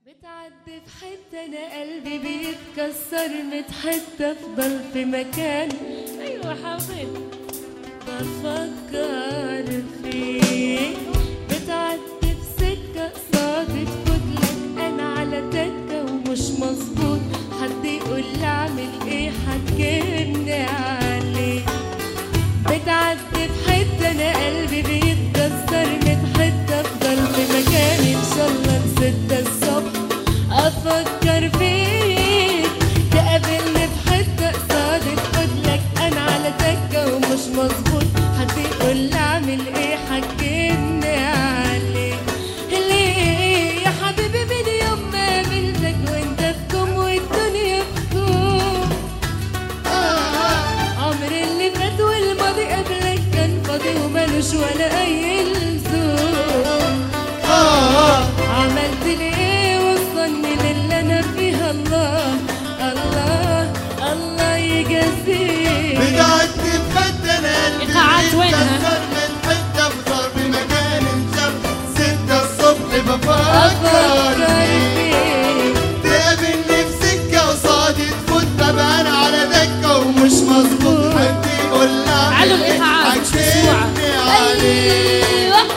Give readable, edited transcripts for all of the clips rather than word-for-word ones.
بتعدي في حتة أنا قلبي بيتكسر متحتة أفضل في مكان. أيوة حبيبي بفكر فيك. بتعدي في سكة قصادي تفوتلك أنا على تكة ومش مظبوط. حد يقول لي أعمل إيه حكمني عليك. بتعدي في حتة أنا قلبي بيتكسر متحتة أفضل في مكاني. إن شاء الله لستة الصبح أفكر فيك. تقابلني في حتة قصادي تفوتلك أنا على تكة ومش مظبوط. حد يقول لي أعمل إيه حكمني عليك. ليه يا حبيبي من يوم ما قابلتك وأنت في كوم والدنيا في كوم. عمري اللي فات والماضي قبلك كان فاضي ومالوش ولا أي لزوم. عملت ليه وصلني للي أنا فيها. الله الله الله يجازيك. بتعدي بفتن قلبي بيتكسر من حتة بضرب مكان انشر 6 الصبح بفكر فيك. تقابلني في سكة قصادي تفوت ببان على دكة ومش مظبوط. حد يقول لي اعمل ايه حكمني عليك.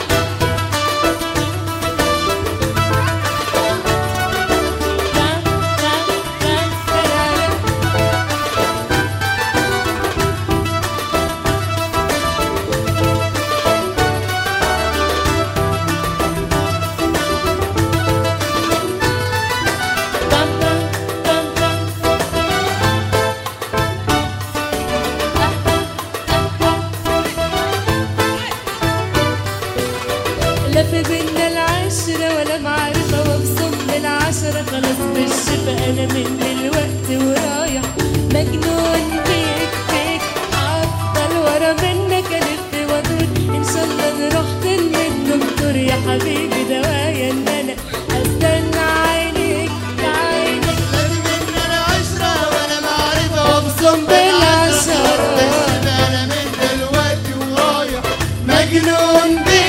لا في بينا العشرة ولا معرفة وابصم للعشرة. خلاص بالشفا أنا من دلوقتي ورايح مجنون بيك بيك. هفضل ورا منك ألف وأدور. إن شاء الله أنا رحت للدكتور يا حبيبي دوايا إن أنا أستنى عينيك عينيك. لا في بينا العشرة ولا معرفة وابصم بالعشرة. بالشفا أنا من دلوقتي ورايح مجنون بيك.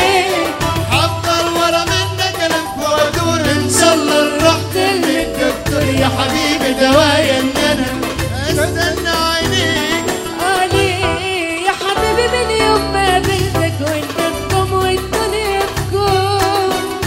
يا حبيبي دوايا ان انا استنى عينيك. ليه يا حبيبي من يوم ما قابلتك وانت في كوم والدنيا في كوم.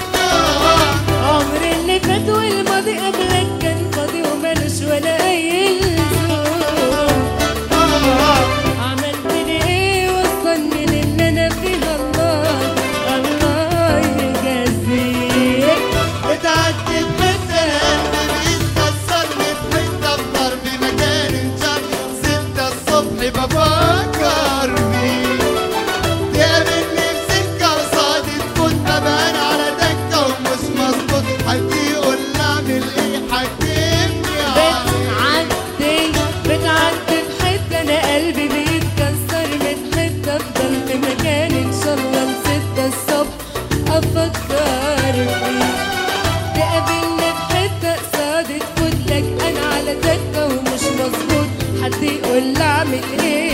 عمري اللي فات والماضي قبلك كان فاضي ومالوش ولا اي لزوم. عملت لي ايه وصلني للي انا فيها. الله الله يجازيك. بتعدي بفكر فيك. تقابلني في سكة قصادي تفوت ببان على دكة ومش مظبوط. حد يقول لي اعمل ايه حكمني عليك. بتعدي في حتة أنا قلبي بيتكسر متحتة أفضل في مكاني. إن شاء الله لستة الصبح أفكر فيك. تقابلني في حتة قصادي تفوتلك أنا على دكة ومش مظبوط. حد يقول لي أعمل إيه